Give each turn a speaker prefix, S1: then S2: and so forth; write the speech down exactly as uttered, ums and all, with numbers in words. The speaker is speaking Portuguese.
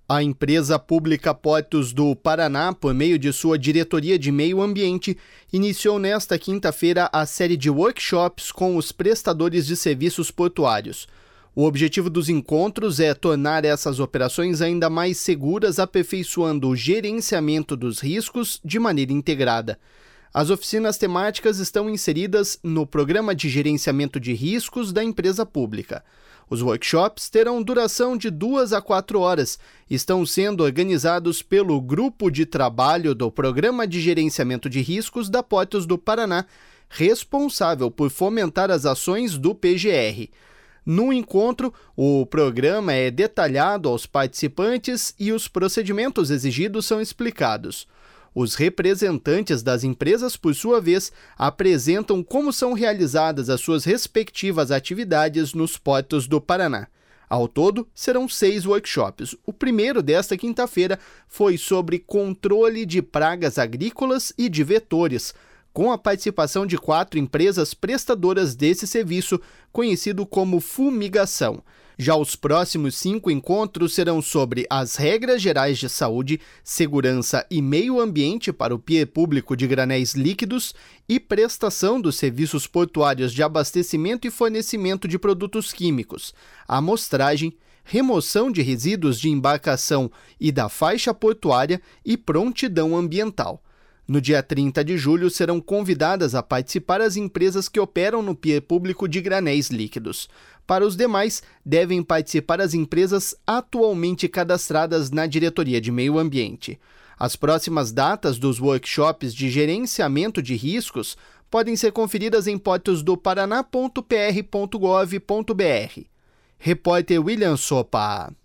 S1: A empresa pública Portos do Paraná, por meio de sua Diretoria de Meio Ambiente, iniciou nesta quinta-feira a série de workshops com os prestadores de serviços portuários. O objetivo dos encontros é tornar essas operações ainda mais seguras, aperfeiçoando o gerenciamento dos riscos de maneira integrada. As oficinas temáticas estão inseridas no Programa de Gerenciamento de Riscos da empresa pública. Os workshops terão duração de duas a quatro horas e estão sendo organizados pelo Grupo de Trabalho do Programa de Gerenciamento de Riscos da Portos do Paraná, responsável por fomentar as ações do P G R. No encontro, o programa é detalhado aos participantes e os procedimentos exigidos são explicados. Os representantes das empresas, por sua vez, apresentam como são realizadas as suas respectivas atividades nos portos do Paraná. Ao todo, serão seis workshops. O primeiro desta quinta-feira foi sobre controle de pragas agrícolas e de vetores, com a participação de quatro empresas prestadoras desse serviço, conhecido como fumigação. Já os próximos cinco encontros serão sobre as regras gerais de saúde, segurança e meio ambiente para o pier público de granéis líquidos e prestação dos serviços portuários de abastecimento e fornecimento de produtos químicos, amostragem, remoção de resíduos de embarcação e da faixa portuária e prontidão ambiental. No dia trinta de julho, serão convidadas a participar as empresas que operam no pier público de granéis líquidos. Para os demais, devem participar as empresas atualmente cadastradas na Diretoria de Meio Ambiente. As próximas datas dos workshops de gerenciamento de riscos podem ser conferidas em portos do paraná ponto p r ponto gov ponto b r. Repórter William Sopa.